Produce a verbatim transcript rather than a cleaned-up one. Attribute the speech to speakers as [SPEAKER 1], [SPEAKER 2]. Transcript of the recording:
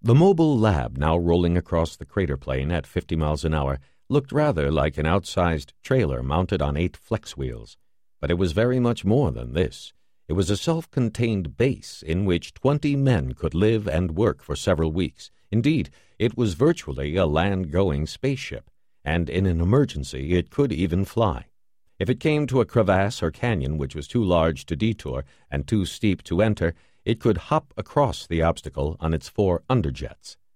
[SPEAKER 1] The mobile lab, now rolling across the crater plain at fifty miles an hour, looked rather like an outsized trailer mounted on eight flex wheels. But it was very much more than this. It was a self-contained base in which twenty men could live and work for several weeks. Indeed, it was virtually a land-going spaceship, and in an emergency it could even fly. If it came to a crevasse or canyon which was too large to detour and too steep to enter, it could hop across the obstacle on its four underjets.